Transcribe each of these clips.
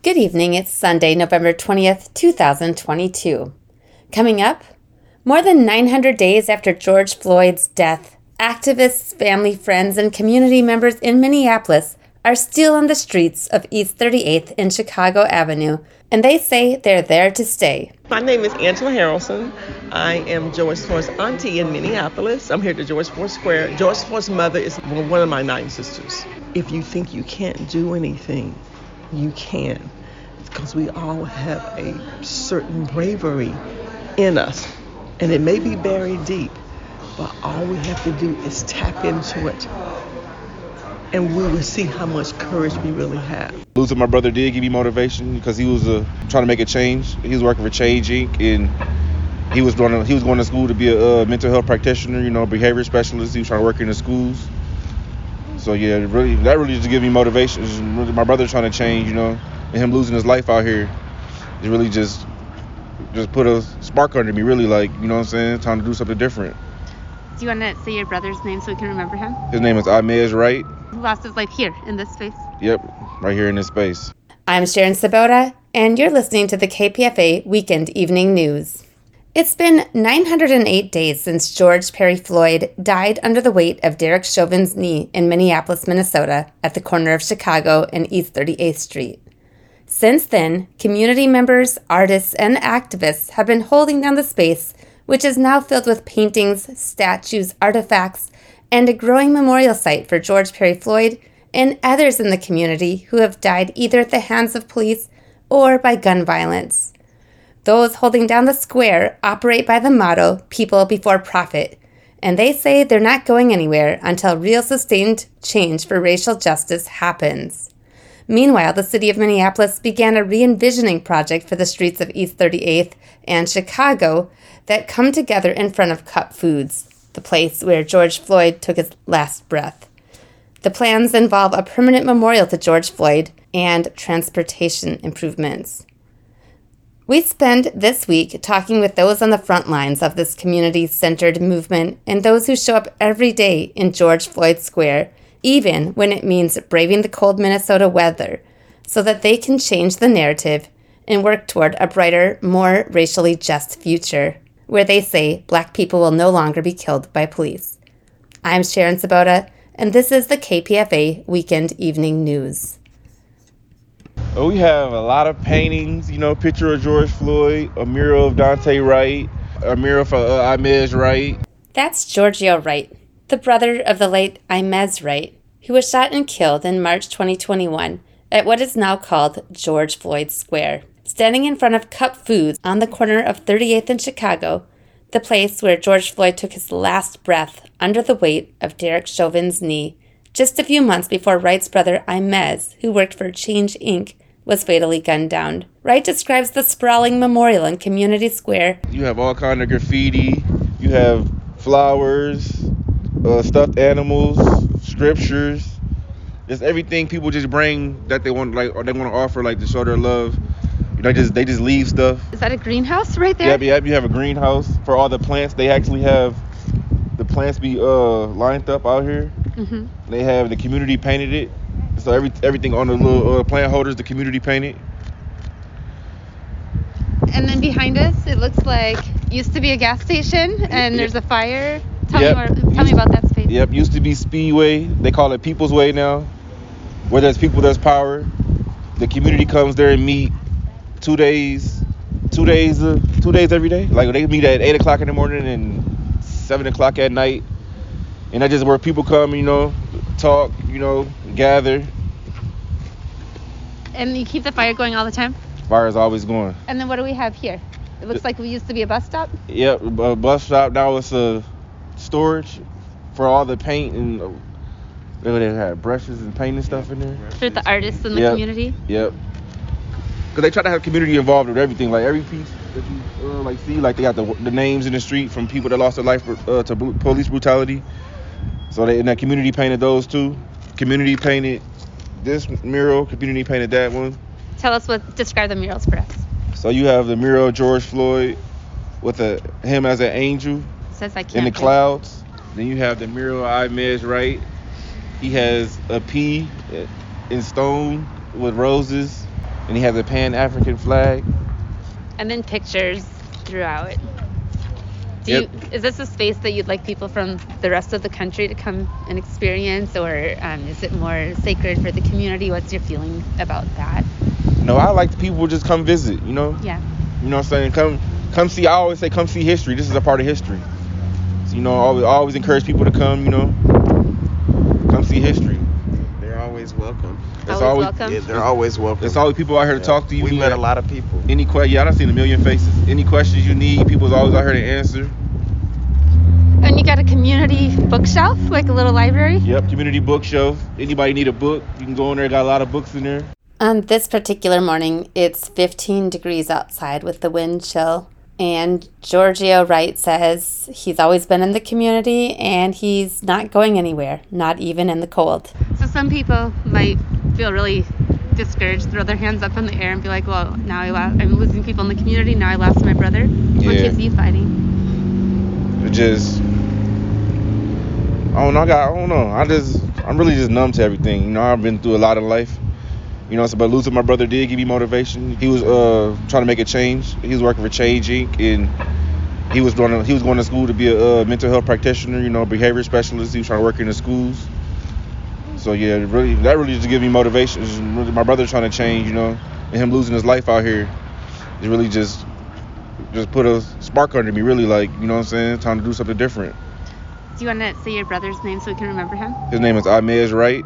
Good evening, it's Sunday, November 20th, 2022. Coming up, more than 900 days after George Floyd's death, activists, family, friends, and community members in Minneapolis are still on the streets of East 38th and Chicago Avenue, and they say they're there to stay. My name is Angela Harrelson. I am George Floyd's auntie in Minneapolis. I'm here at George Floyd Square. George Floyd's mother is one of my 9 sisters. If you think you can't do anything, you can, because we all have a certain bravery in us, and it may be buried deep, but all we have to do is tap into it, and we will see how much courage we really have. Losing my brother did give me motivation because he was trying to make a change. He was working for Change Inc. and he was going to school to be a mental health practitioner, behavior specialist. He was trying to work in the schools. So yeah, that really just gave me motivation. Really my brother trying to change, and him losing his life out here, it really just put a spark under me. Really, trying to do something different. Do you want to say your brother's name so we can remember him? His name is Imez Wright. He lost his life here in this space. Yep, right here in this space. I'm Sharon Sabota, and you're listening to the KPFA Weekend Evening News. It's been 908 days since George Perry Floyd died under the weight of Derek Chauvin's knee in Minneapolis, Minnesota, at the corner of Chicago and East 38th Street. Since then, community members, artists, and activists have been holding down the space, which is now filled with paintings, statues, artifacts, and a growing memorial site for George Perry Floyd and others in the community who have died either at the hands of police or by gun violence. Those holding down the square operate by the motto, people before profit, and they say they're not going anywhere until real sustained change for racial justice happens. Meanwhile, the city of Minneapolis began a re-envisioning project for the streets of East 38th and Chicago that come together in front of Cup Foods, the place where George Floyd took his last breath. The plans involve a permanent memorial to George Floyd and transportation improvements. We spend this week talking with those on the front lines of this community-centered movement and those who show up every day in George Floyd Square, even when it means braving the cold Minnesota weather, so that they can change the narrative and work toward a brighter, more racially just future, where they say Black people will no longer be killed by police. I'm Sharon Sabota, and this is the KPFA Weekend Evening News. We have a lot of paintings, picture of George Floyd, a mural of Dante Wright, a mural for Imez Wright. That's Giorgio Wright, the brother of the late Imez Wright, who was shot and killed in March 2021 at what is now called George Floyd Square. Standing in front of Cup Foods on the corner of 38th and Chicago, the place where George Floyd took his last breath under the weight of Derek Chauvin's knee, just a few months before Wright's brother Imez, who worked for Change Inc., was fatally gunned down. Wright describes the sprawling memorial in Community Square. You have all kind of graffiti, you have flowers, stuffed animals, scriptures, just everything people just bring that they want, or they want to offer, to show their love. They just leave stuff. Is that a greenhouse right there? Yep, you have a greenhouse for all the plants. They actually have the plants be lined up out here. Mm-hmm. They have the community painted it. So everything on the little plant holders, the community painted. And then behind us, it looks like used to be a gas station, and there's a fire. Tell me about that space. Yep, used to be Speedway. They call it People's Way now. Where there's people, there's power. The community comes there and meet 2 days every day. They meet at 8 o'clock in the morning and 7 o'clock at night. And that's just where people come, talk, gather. And you keep the fire going all the time? Fire is always going. And then what do we have here? It looks like we used to be a bus stop? Yep, a bus stop. Now it's a storage for all the paint and they have brushes and paint and stuff in there. For the artists in the community? Yep. Because they try to have community involved with everything. Every piece that you see, they got the names in the street from people that lost their life to police brutality. So the community painted those too. Community painted this mural. Community painted that one. Describe the murals for us. So you have the mural of George Floyd with him as an angel. It says I can't. In the clouds. Then you have the mural of Imez Wright. He has a P in stone with roses. and he has a Pan-African flag. And then pictures throughout. Yep. Is this a space that you'd like people from the rest of the country to come and experience, or is it more sacred for the community? What's your feeling about that? No, I like people just come visit, you know? Yeah. You know what I'm saying? Come see. I always say come see history. This is a part of history. So, you know, I always encourage people to come, you know. Come see history. They're always welcome. Always welcome? Yeah, they're always welcome. There's always people out here to talk to you. We met a lot of people. Yeah, I've seen a million faces. Any questions you need, people's always out here to answer. And you got a community bookshelf, like a little library? Yep, community bookshelf. Anybody need a book, you can go in there. Got a lot of books in there. On this particular morning, it's 15 degrees outside with the wind chill. And Giorgio Wright says he's always been in the community and he's not going anywhere, not even in the cold. So some people might feel really discouraged, throw their hands up in the air and be like, well, now I'm losing people in the community, now I lost my brother. What Yeah. keeps you fighting? It just, I don't know. I'm really just numb to everything. You know, I've been through a lot in life. You know, so but losing my brother did give me motivation. He was trying to make a change. He was working for Change Inc. and he was going to school to be a mental health practitioner. You know, behavior specialist. He was trying to work in the schools. So yeah, that really just gave me motivation. Just really, my brother trying to change. You know, and him losing his life out here, it really just put a spark under me. Really, like, you know what I'm saying, trying to do something different. Do you want to say your brother's name so we can remember him? His name is Ahmed Wright.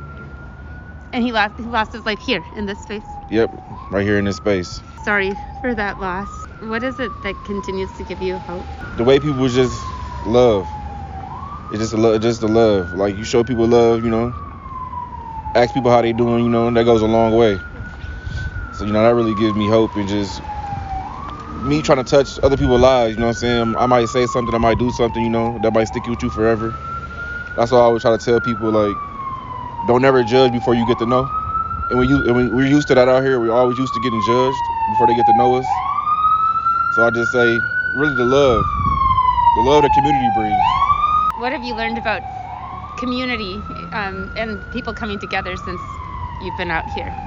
And he lost his life here in this space. Yep, right here in this space. Sorry for that loss. What is it that continues to give you hope? The way people just love. It's just the love. Like, you show people love, you know. Ask people how they doing, you know, and that goes a long way. So, you know, that really gives me hope, and just me trying to touch other people's lives, you know what I'm saying? I might say something, I might do something, you know, that might stick with you forever. That's why I always try to tell people, like, don't never judge before you get to know. And we're used to that out here. We're always used to getting judged before they get to know us. So I just say, really the love the community brings. What have you learned about community and people coming together since you've been out here?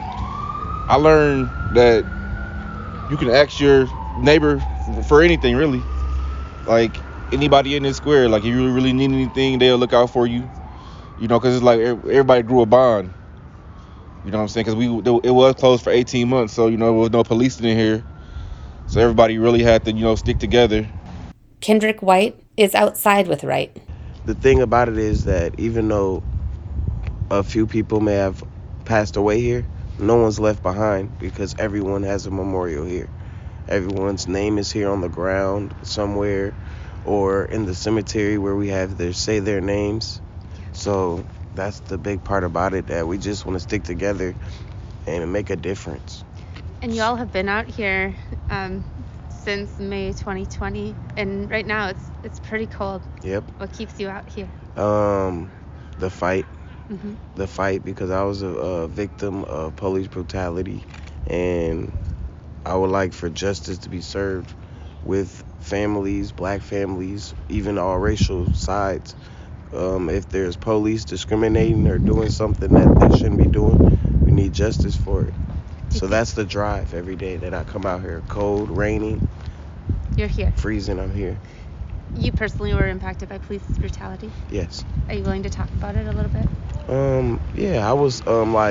I learned that you can ask your neighbor for anything, really. Like, anybody in this square, like, if you really need anything, they'll look out for you. You know, because it's like everybody grew a bond. You know what I'm saying? Because it was closed for 18 months, so, you know, there was no policing in here. So everybody really had to, you know, stick together. Kendrick White is outside with Wright. The thing about it is that even though a few people may have passed away here, no one's left behind, because everyone has a memorial here. Everyone's name is here on the ground somewhere, or in the cemetery where we have say their names. So that's the big part about it, that we just want to stick together and make a difference. And you all have been out here since May 2020, and right now it's pretty cold. Yep. What keeps you out here? The fight. Mm-hmm. The fight, because I was a victim of police brutality, and I would like for justice to be served with families, black families, even all racial sides. If there's police discriminating or doing something that they shouldn't be doing, we need justice for it. So that's the drive every day that I come out here. Cold, raining. You're here. Freezing, I'm here. You personally were impacted by police brutality? Yes. Are you willing to talk about it a little bit? Yeah, I was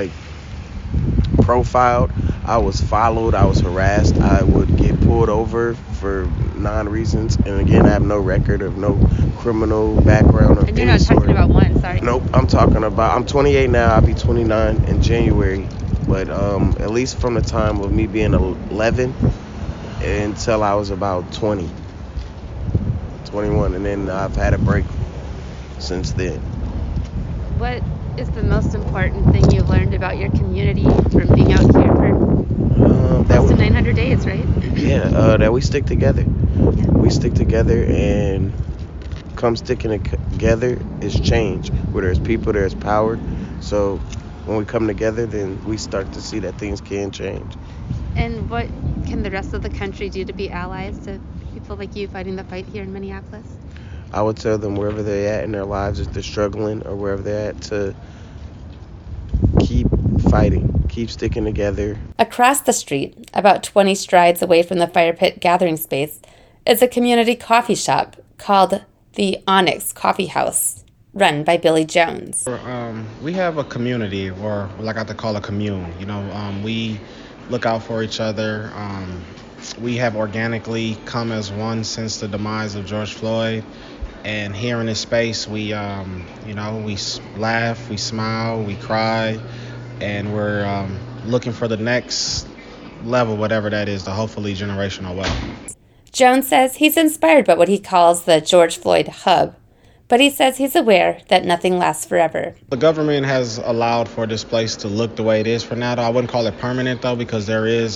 profiled. I was followed. I was harassed. I would get pulled over for non-reasons. And again, I have no record of no criminal background of And you're any not talking sort. about one, sorry. Nope, I'm 28 now. I'll be 29 in January. But at least from the time of me being 11 until I was about 20, 21. And then I've had a break since then. What is the most important thing you've learned about your community from being out here for close to 900 days, right? Yeah, that we stick together. Yeah. We stick together, and come sticking together is change. Where there's people, there's power. So when we come together, then we start to see that things can change. And what can the rest of the country do to be allies to people like you fighting the fight here in Minneapolis? I would tell them wherever they're at in their lives, if they're struggling or wherever they're at, to keep fighting, keep sticking together. Across the street, about 20 strides away from the fire pit gathering space, is a community coffee shop called the Onyx Coffee House, run by Billy Jones. We have a community, or like I like to call a commune. We look out for each other. We have organically come as one since the demise of George Floyd. And here in this space, we laugh, we smile, we cry, and we're looking for the next level, whatever that is, the hopefully generational wealth. Jones says he's inspired by what he calls the George Floyd hub, but he says he's aware that nothing lasts forever. The government has allowed for this place to look the way it is for now. I wouldn't call it permanent, though, because there is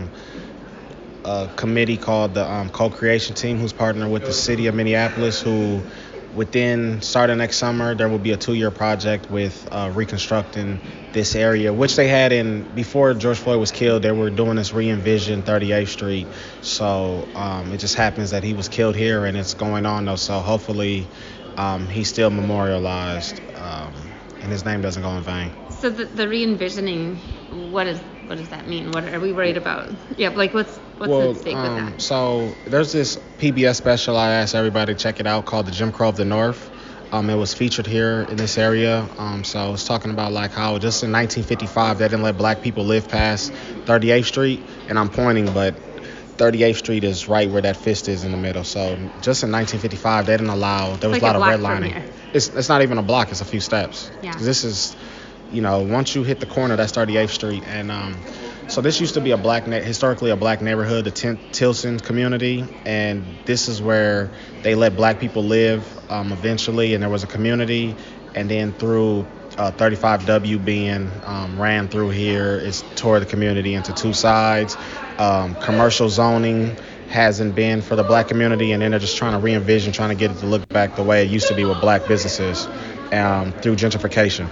a committee called the co-creation team who's partnered with the city of Minneapolis, who starting next summer, there will be a 2-year project with reconstructing this area, which they had before George Floyd was killed. They were doing this re-envision 38th Street. So it just happens that he was killed here, and it's going on though. So hopefully he's still memorialized and his name doesn't go in vain. So the re-envisioning, what does that mean? What are we worried about? Yeah, like what's at stake with that? So there's this PBS special I asked everybody to check it out called The Jim Crow of the North. It was featured here in this area. So it's talking about like how just in 1955 they didn't let black people live past 38th Street, and I'm pointing, but 38th Street is right where that fist is in the middle. So just in 1955 they didn't allow. There was like a lot of redlining. It's not even a block. It's a few steps. Yeah. This is, once you hit the corner, that's 38th Street, and so this used to be historically a black neighborhood, the Tilson community, and this is where they let black people live eventually, and there was a community, and then through 35W being ran through here, it's tore the community into two sides. Commercial zoning hasn't been for the black community, and then they're just trying to re-envision, trying to get it to look back the way it used to be with black businesses through gentrification.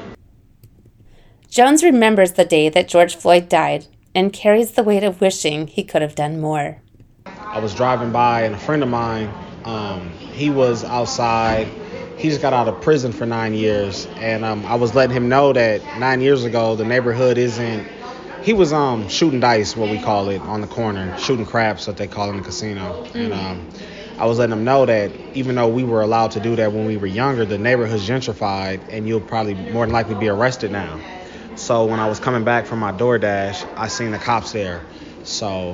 Jones remembers the day that George Floyd died and carries the weight of wishing he could have done more. I was driving by, and a friend of mine, he was outside. He just got out of prison for 9 years, and I was letting him know that 9 years ago the neighborhood isn't. He was shooting dice, what we call it, on the corner, shooting craps, what they call in the casino. And I was letting him know that even though we were allowed to do that when we were younger, the neighborhood's gentrified, and you'll probably more than likely be arrested now. So when I was coming back from my DoorDash, I seen the cops there. So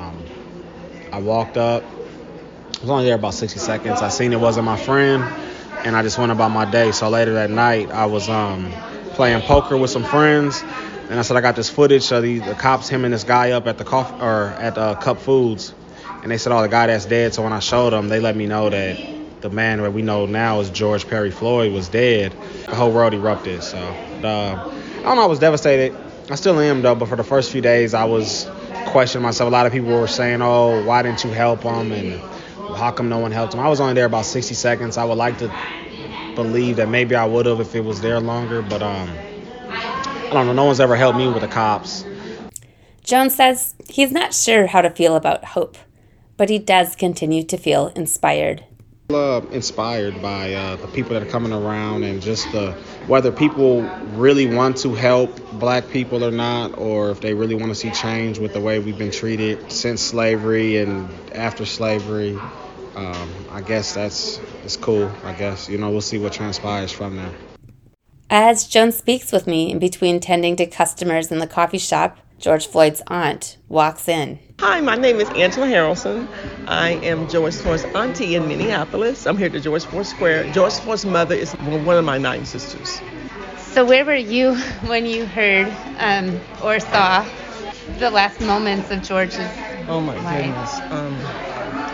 I walked up. I was only there about 60 seconds. I seen it wasn't my friend, and I just went about my day. So later that night, I was playing poker with some friends, and I said I got this footage of the cops, him and this guy up at the Cup Foods, and they said, "Oh, the guy that's dead." So when I showed them, they let me know that the man that we know now is George Perry Floyd was dead. The whole world erupted. So I don't know, I was devastated. I still am, though, but for the first few days, I was questioning myself. A lot of people were saying, "Oh, why didn't you help him?" And how come no one helped him? I was only there about 60 seconds. I would like to believe that maybe I would have if it was there longer, but I don't know. No one's ever helped me with the cops. Jones says he's not sure how to feel about hope, but he does continue to feel inspired. Inspired by the people that are coming around, and just whether people really want to help black people or not, or if they really want to see change with the way we've been treated since slavery and after slavery. I guess it's cool. I guess, we'll see what transpires from there. As Jones speaks with me in between tending to customers in the coffee shop, George Floyd's aunt walks in. Hi, my name is Angela Harrelson. I am George Floyd's auntie in Minneapolis. I'm here at the George Floyd Square. George Floyd's mother is one of my 9 sisters. So where were you when you heard or saw the last moments of George's Oh my life? goodness.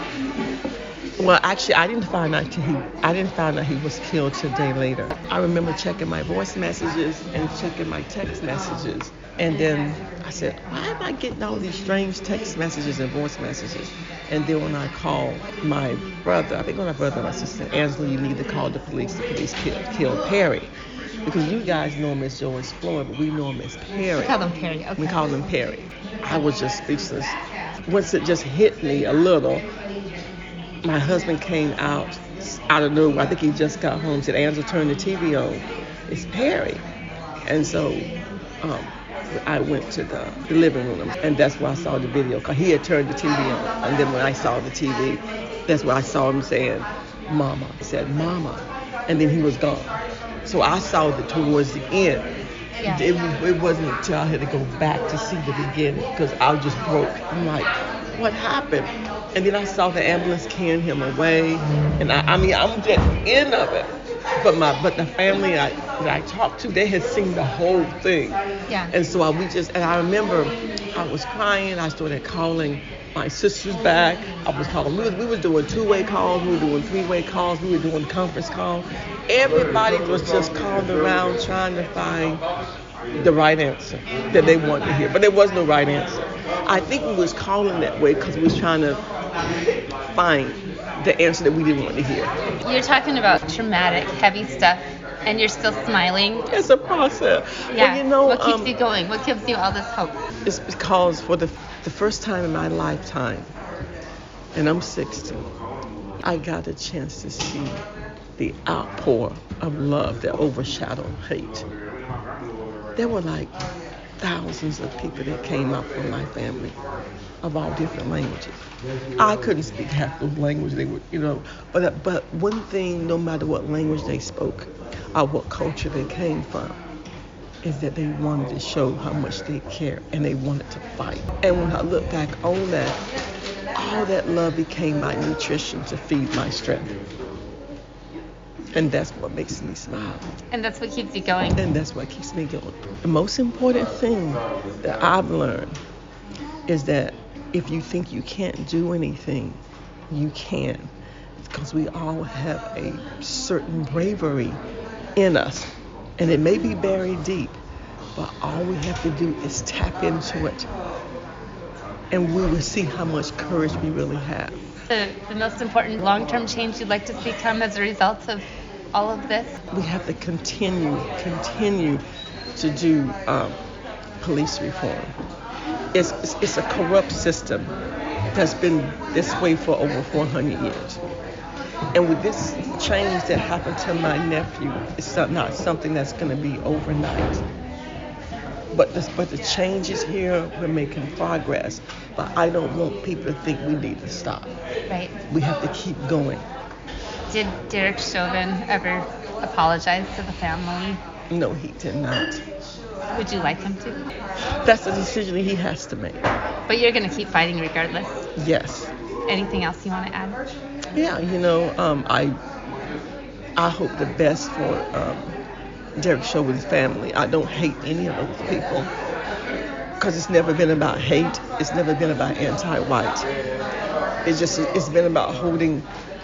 Well, actually, I didn't find out he was killed till a day later. I remember checking my voice messages and checking my text messages. And then I said, why am I getting all these strange text messages and voice messages? And then when I called my brother, I think my brother and my sister, Angela, you need to call the police. The police killed Perry. Because you guys know him as George Floyd, but we know him as Perry. We call him Perry, okay. We call him Perry. I was just speechless. Once it just hit me a little, my husband came out of nowhere. I think he just got home. Said, Angela, turn the TV on. It's Perry. And so I went to the living room, and that's where I saw the video, because he had turned the TV on. And then when I saw the TV, that's where I saw him saying, Mama. He said, Mama. And then he was gone. So I saw it towards the end. Yeah. It wasn't until I had to go back to see the beginning, because I was just broke. I'm like, what happened? And then I saw the ambulance carrying him away. And I mean, I'm just in of it. But the family that I talked to, they had seen the whole thing. Yeah. And so I remember I was crying. I started calling my sisters back. I was calling. We were doing two-way calls. We were doing three-way calls. We were doing conference calls. Everybody was just calling around trying to find the right answer that they wanted to hear. But there was no right answer. I think we was calling that way because we was trying to find the answer that we didn't want to hear. You're talking about traumatic, heavy stuff, and you're still smiling. It's a process. Yeah. Well, what keeps you going? What gives you all this hope? It's because for the first time in my lifetime, and I'm 60, I got a chance to see the outpour of love that overshadowed hate. There were like thousands of people that came out from my family of all different languages. I couldn't speak half those languages. They were, but one thing, no matter what language they spoke or what culture they came from, is that they wanted to show how much they care and they wanted to fight. And when I look back on that, all that love became my nutrition to feed my strength. And that's what makes me smile. And that's what keeps you going. And that's what keeps me going. The most important thing that I've learned is that if you think you can't do anything, you can. Because we all have a certain bravery in us. And it may be buried deep, but all we have to do is tap into it. And we will see how much courage we really have. The most important long-term change you'd like to see come as a result of all of this? We have to continue to do police reform. It's a corrupt system that's been this way for over 400 years. And with this change that happened to my nephew, it's not something that's going to be overnight. But the change is here. We're making progress. But I don't want people to think we need to stop. Right. We have to keep going. Did Derek Chauvin ever apologize to the family? No, he did not. Would you like him to? That's a decision he has to make. But you're going to keep fighting regardless? Yes. Anything else you want to add? Yeah, I hope the best for Derek Chauvin's family. I don't hate any of those people because it's never been about hate. It's never been about anti-white. It's been about holding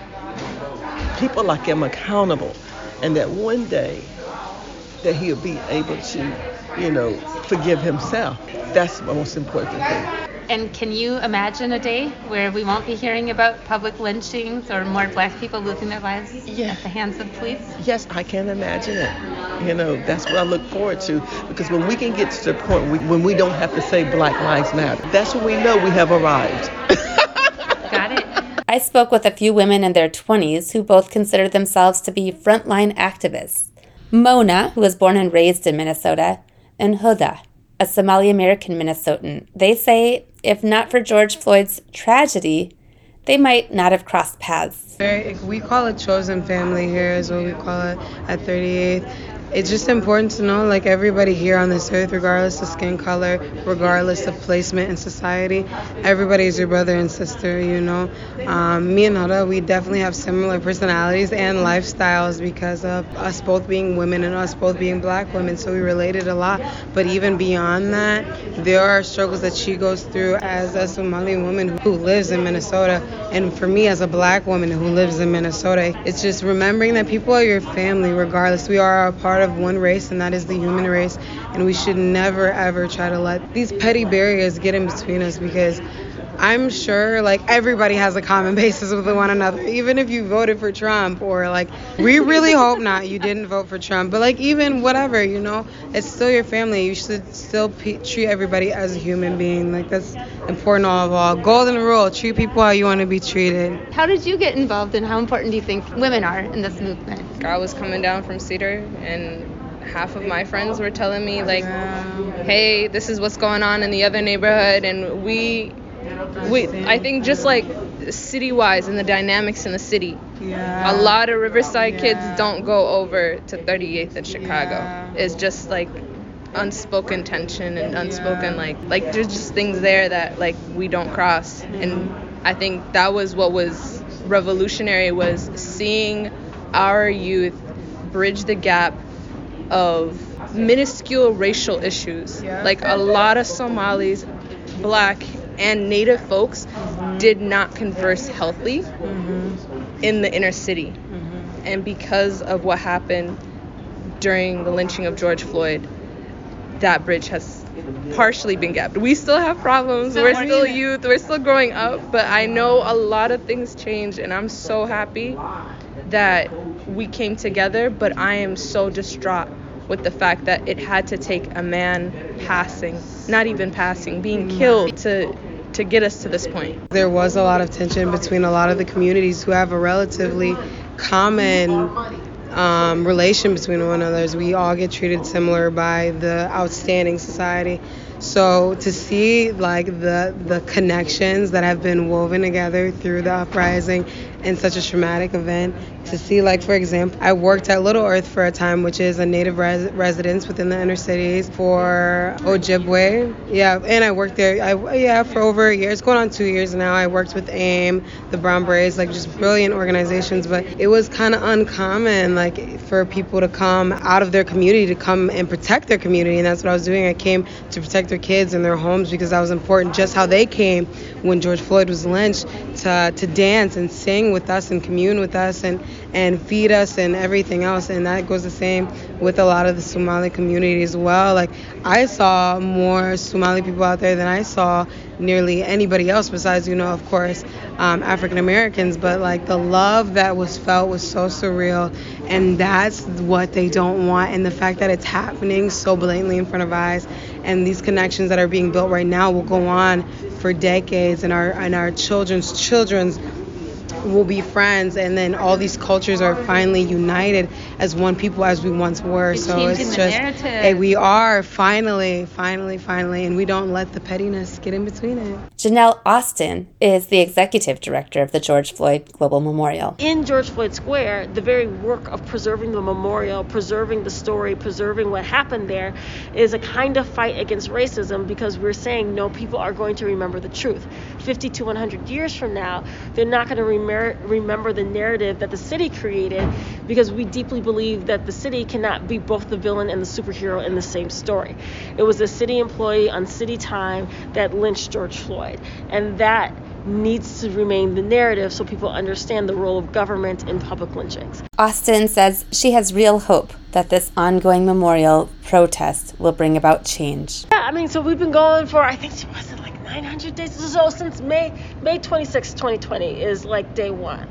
people like him accountable, and that one day that he'll be able to, forgive himself. That's the most important thing. And can you imagine a day where we won't be hearing about public lynchings or more black people losing their lives at the hands of police? Yes, I can imagine it. That's what I look forward to, because when we can get to the point when we don't have to say Black Lives Matter, that's when we know we have arrived. Got it. I spoke with a few women in their 20s who both consider themselves to be frontline activists. Mona, who was born and raised in Minnesota, and Huda, a Somali-American Minnesotan. They say if not for George Floyd's tragedy, they might not have crossed paths. We call it chosen family here is what we call it at 38th. It's just important to know, like, everybody here on this earth, regardless of skin color, regardless of placement in society, everybody is your brother and sister, Me and Huda, we definitely have similar personalities and lifestyles because of us both being women and us both being black women, so we related a lot. But even beyond that, there are struggles that she goes through as a Somali woman who lives in Minnesota, and for me as a black woman who lives in Minnesota, it's just remembering that people are your family regardless. We are a part of one race, and that is the human race, and we should never ever try to let these petty barriers get in between us, because I'm sure everybody has a common basis with one another, even if you voted for Trump, or we really hope not, you didn't vote for Trump, but even whatever, it's still your family. You should still treat everybody as a human being. That's important of all. Golden rule, treat people how you want to be treated. How did you get involved, and how important do you think women are in this movement? I was coming down from Cedar and half of my friends were telling me, like, hey, this is what's going on in the other neighborhood. And we I think just like city-wise and the dynamics in the city, a lot of Riverside kids don't go over to 38th in Chicago. It's just like unspoken tension and unspoken like there's just things there that like we don't cross. And I think that was what was revolutionary, was seeing our youth bridge the gap of minuscule racial issues. Like a lot of Somalis, Black and Native folks did not converse healthily in the inner city. And because of what happened during the lynching of George Floyd, that bridge has partially been gapped. We still have problems. We're still youth. We're still growing up. But I know a lot of things changed, and I'm so happy that we came together. But I am so distraught with the fact that it had to take a man passing, not even passing, being killed to get us to this point. There was a lot of tension between a lot of the communities who have a relatively common relation between one another. We all get treated similar by the outstanding society. So to see like the connections that have been woven together through the uprising in such a traumatic event, to see, like, for example, I worked at Little Earth for a time, which is a native residence within the inner cities for Ojibwe. Yeah, and I worked there for over a year. It's going on 2 years now. I worked with AIM, the Brown Berets, like just brilliant organizations, but it was kind of uncommon, like, for people to come out of their community to come and protect their community, and that's what I was doing. I came to protect their kids and their homes because that was important, just how they came when George Floyd was lynched to dance and sing with us and commune with us and feed us and everything else. And that goes the same with a lot of the Somali community as well. Like, I saw more Somali people out there than I saw nearly anybody else besides, of course, African Americans. But like the love that was felt was so surreal, and that's what they don't want. And the fact that it's happening so blatantly in front of eyes, and these connections that are being built right now will go on for decades, and our children's will be friends, and then all these cultures are finally united as one people as we once were. So it's just, hey, we are finally, and we don't let the pettiness get in between it. Janelle Austin is the executive director of the George Floyd Global Memorial. In George Floyd Square, the very work of preserving the memorial, preserving the story, preserving what happened there is a kind of fight against racism, because we're saying, no, people are going to remember the truth. 50 to 100 years from now, they're not going to remember the narrative that the city created, because we deeply believe that the city cannot be both the villain and the superhero in the same story. It was a city employee on city time that lynched George Floyd, and that needs to remain the narrative so people understand the role of government in public lynchings. Austin says she has real hope that this ongoing memorial protest will bring about change. Yeah, so we've been going for, I think, was it like 900 days? So since May 26, 2020 is like day one.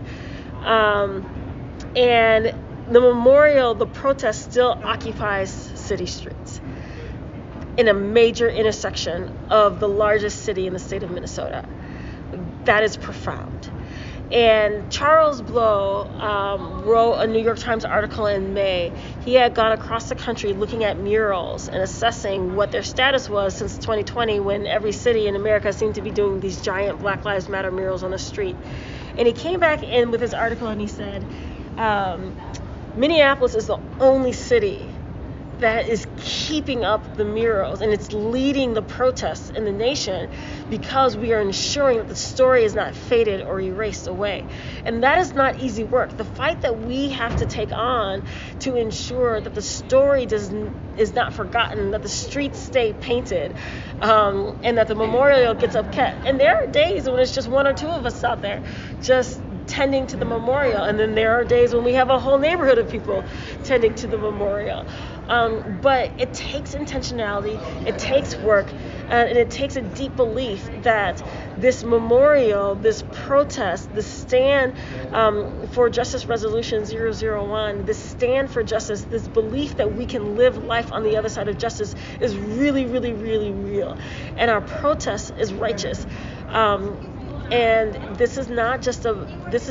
And the memorial, the protest still occupies city streets in a major intersection of the largest city in the state of Minnesota. That is profound. And Charles Blow wrote a New York Times article in May. He had gone across the country looking at murals and assessing what their status was since 2020, when every city in America seemed to be doing these giant Black Lives Matter murals on the street. And he came back in with his article and he said, Minneapolis is the only city that is keeping up the murals, and it's leading the protests in the nation because we are ensuring that the story is not faded or erased away. And that is not easy work. The fight that we have to take on to ensure that the story is not forgotten, that the streets stay painted, and that the memorial gets upkept. And there are days when it's just one or two of us out there just tending to the memorial, and then there are days when we have a whole neighborhood of people tending to the memorial. But it takes intentionality, it takes work, and it takes a deep belief that this memorial, this protest, this stand for Justice Resolution 001, this stand for justice, this belief that we can live life on the other side of justice is really, really, really real. And our protest is righteous. And this is not just about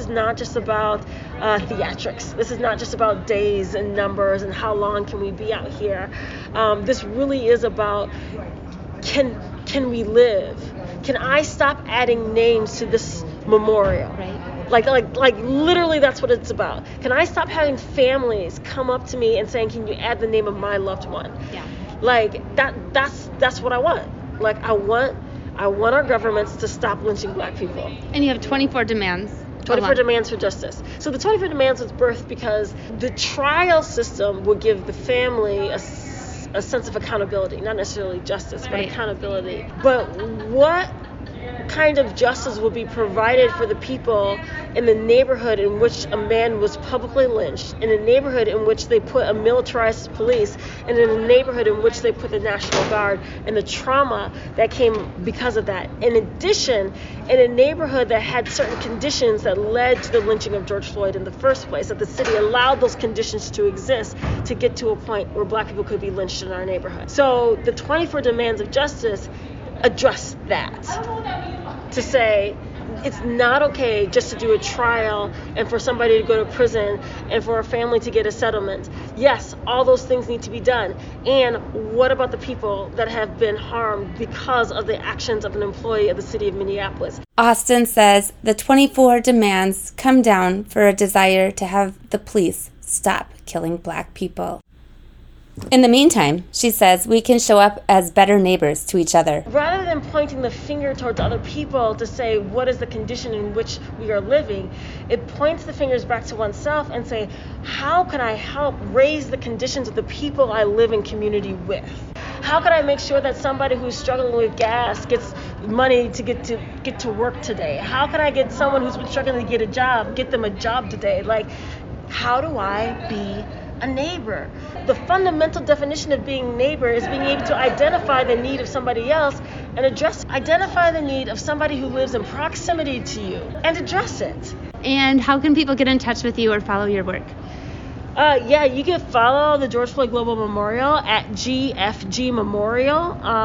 theatrics. This is not just about days and numbers and how long can we be out here. This really is about can we live? Can I stop adding names to this memorial? Right. Like literally that's what it's about. Can I stop having families come up to me and saying, can you add the name of my loved one? Yeah. Like that's what I want. Like I want our governments to stop lynching Black people. And you have 24 demands. 24 demands for justice. So the 24 demands was birthed because the trial system would give the family a sense of accountability, not necessarily justice, but accountability. But what kind of justice will be provided for the people in the neighborhood in which a man was publicly lynched, in a neighborhood in which they put a militarized police, and in a neighborhood in which they put the National Guard, and the trauma that came because of that. In addition, in a neighborhood that had certain conditions that led to the lynching of George Floyd in the first place, that the city allowed those conditions to exist to get to a point where Black people could be lynched in our neighborhood. So the 24 demands of justice address that, to say it's not okay just to do a trial and for somebody to go to prison and for a family to get a settlement. Yes, all those things need to be done. And what about the people that have been harmed because of the actions of an employee of the city of Minneapolis? Austin says the 24 demands come down for a desire to have the police stop killing Black people. In the meantime, she says we can show up as better neighbors to each other. Rather than pointing the finger towards other people to say what is the condition in which we are living, it points the fingers back to oneself and say, how can I help raise the conditions of the people I live in community with? How can I make sure that somebody who's struggling with gas gets money to get to work today? How can I get someone who's been struggling to get a job, get them a job today? Like, how do I be a neighbor? The fundamental definition of being neighbor is being able to identify the need of somebody else and identify the need of somebody who lives in proximity to you and address it. And how can people get in touch with you or follow your work? You can follow the George Floyd Global Memorial at GFG Memorial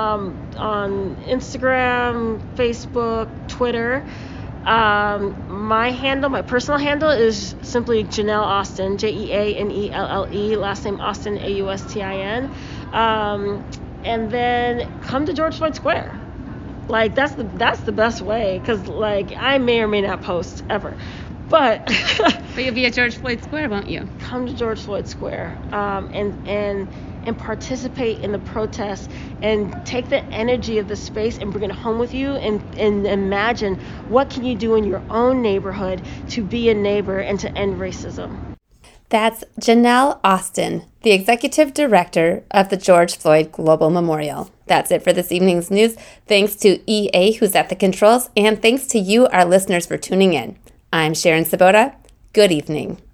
on Instagram, Facebook, Twitter. My personal handle is simply Janelle Austin, Jeanelle, last name Austin, Austin. And then come to George Floyd Square. Like that's the best way, because like I may or may not post ever, but you'll be at George Floyd Square, won't you? Come to George Floyd Square and participate in the protest and take the energy of the space and bring it home with you and imagine what can you do in your own neighborhood to be a neighbor and to end racism. That's Janelle Austin, the executive director of the George Floyd Global Memorial. That's it for this evening's news. Thanks to EA, who's at the controls, and thanks to you, our listeners, for tuning in. I'm Sharon Sabota. Good evening.